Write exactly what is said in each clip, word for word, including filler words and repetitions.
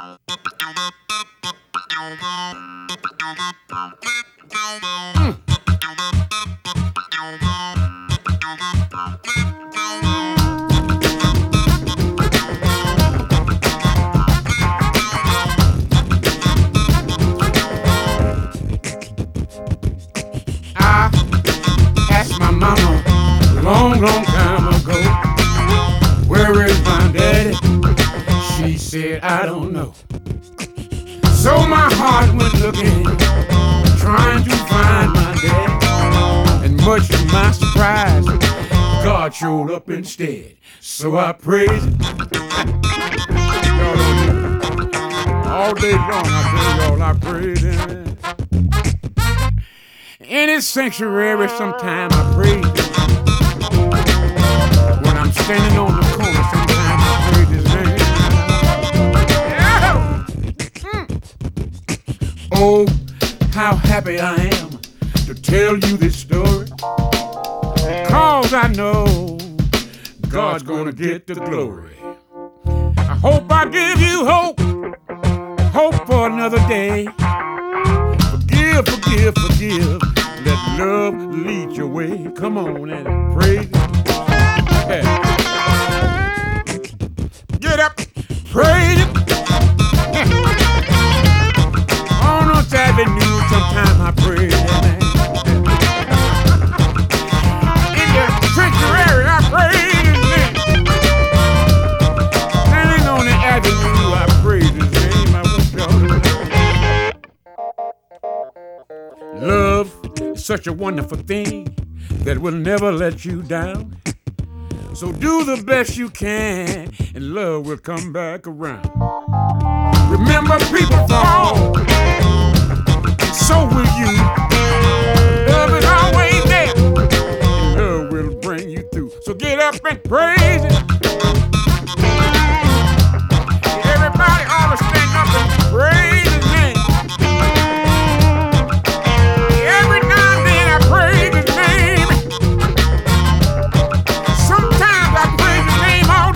I asked my mama a long, long time ago, where is my daddy? She said, I don't know. So my heart went looking, trying to find my daddy. And much to my surprise, God showed up instead. So I praise him. Y'all don't hear it. All day long I tell y'all I praise him. In his sanctuary sometime I praise him. When I'm standing on the corner sometime I praise his name. Oh, how happy I am to tell you this story, cause I know God's gonna get the glory. I hope I give you hope, hope for another day. Forgive, forgive, forgive, let love lead your way. Come on and praise it. Get up, praise it. Avenue, sometime I pray that name. In the sanctuary, I praise his name. Standing on the avenue, I praise his name. I want y'all to know. Love is such a wonderful thing that will never let you down. So do the best you can, and love will come back around. Remember, people fall. So will you. Love is always there, and love will bring you through. So get up and praise it. Everybody ought to stand up and praise his name. Every now and then I praise his name. Sometimes I praise his name all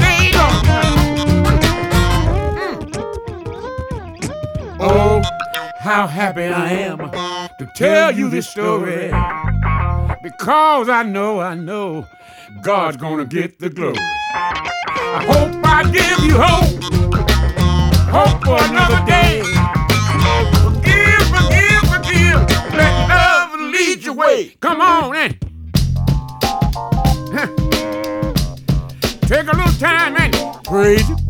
day long. Mm. Oh, how happy I am to tell you this story, because I know, I know God's gonna get the glory. I hope I give you hope, hope for another day. Forgive, forgive, forgive, let love lead your way. Come on in. Huh. Take a little time and praise it.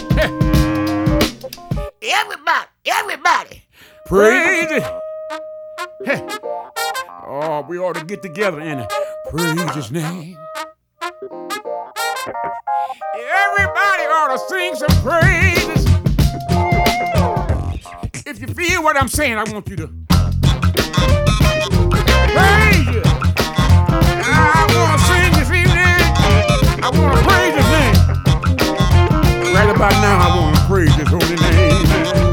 Huh. Everybody, everybody. Praise it. Hey. Oh, we ought to get together and praise his name. Everybody ought to sing some praises. If you feel what I'm saying, I want you to praise it. I want to sing this evening. I want to praise his name. Right about now, I want to praise his holy name.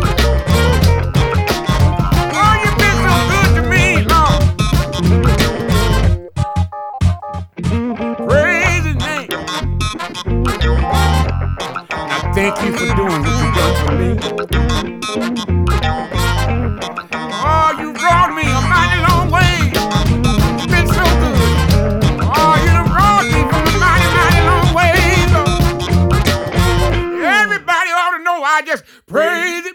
Thank you for doing what you done for me. Oh, you brought me a mighty long way. You've been so good. Oh, you done brought me from a mighty, mighty long way. So everybody ought to know I just praise